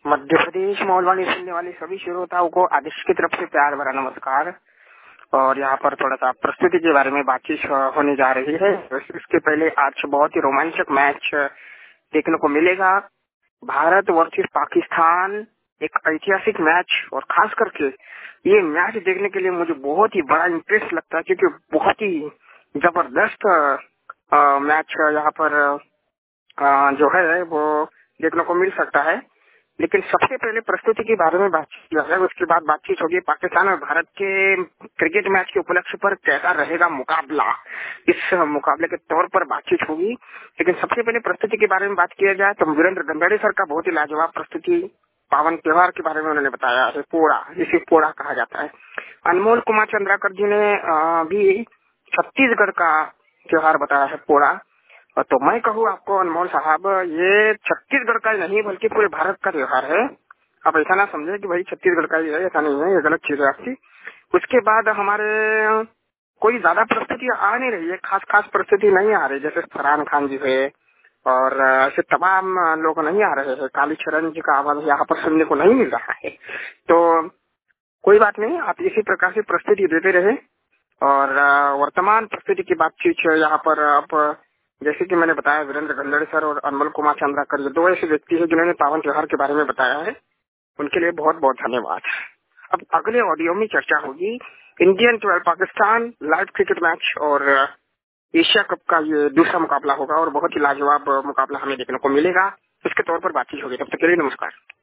मध्य प्रदेश मोहनवाणी सुनने वाले सभी श्रोताओं को आदेश की तरफ से प्यार भरा नमस्कार। और यहाँ पर थोड़ा सा प्रस्तुति के बारे में बातचीत होने जा रही है। इसके पहले आज बहुत ही रोमांचक मैच देखने को मिलेगा। भारत वर्सेस पाकिस्तान, एक ऐतिहासिक मैच। और खास करके ये मैच देखने के लिए मुझे बहुत ही बड़ा इंटरेस्ट लगता है, क्योंकि बहुत ही जबरदस्त मैच यहाँ पर जो है वो देखने को मिल सकता है। लेकिन सबसे पहले प्रस्तुति के बारे में बातचीत है, उसके बाद बातचीत होगी पाकिस्तान और भारत के क्रिकेट मैच के उपलक्ष्य पर कैसा रहेगा मुकाबला, इस मुकाबले के तौर पर बातचीत होगी। लेकिन सबसे पहले प्रस्तुति के बारे में बात किया जाए तो वीरेंद्र गंगड़े सर का बहुत ही लाजवाब प्रस्तुति पावन त्योहार के बारे में उन्होंने बताया है। पोड़ा, जिसे पोड़ा कहा जाता है। अनमोल कुमार चंद्राकर जी ने भी छत्तीसगढ़ का त्योहार बताया है, पोड़ा। तो मैं कहूँ आपको अनमोल साहब, ये छत्तीसगढ़ का ही नहीं बल्कि पूरे भारत का त्योहार है। आप ऐसा ना समझे कि भाई छत्तीसगढ़ का ही है, ऐसा नहीं है, ये गलत चीज है आपकी। उसके बाद हमारे कोई ज्यादा प्रस्तुति आ नहीं रही है, खास प्रस्तुति नहीं आ रही, जैसे फरहान खान जी है और ऐसे तमाम लोग नहीं आ रहे हैं। कालीचरण जी का आवाज यहाँ पर सुनने को नहीं मिल रहा है। तो कोई बात नहीं, आप इसी प्रकार से प्रस्तुति देते रहे। और वर्तमान प्रस्तुति की बातचीत यहाँ पर आप जैसे कि मैंने बताया, वीरेंद्र गंगड़े सर और अनमोल कुमार चंद्राकर, ये दो ऐसे व्यक्ति हैं जिन्होंने पावन त्योहार के बारे में बताया है। उनके लिए बहुत बहुत धन्यवाद। अब अगले ऑडियो में चर्चा होगी Indian 12 Pakistan live cricket match और एशिया कप का ये दूसरा मुकाबला होगा और बहुत ही लाजवाब मुकाबला हमें देखने को मिलेगा। इसके तौर पर बातचीत होगी। तब तक के लिए नमस्कार।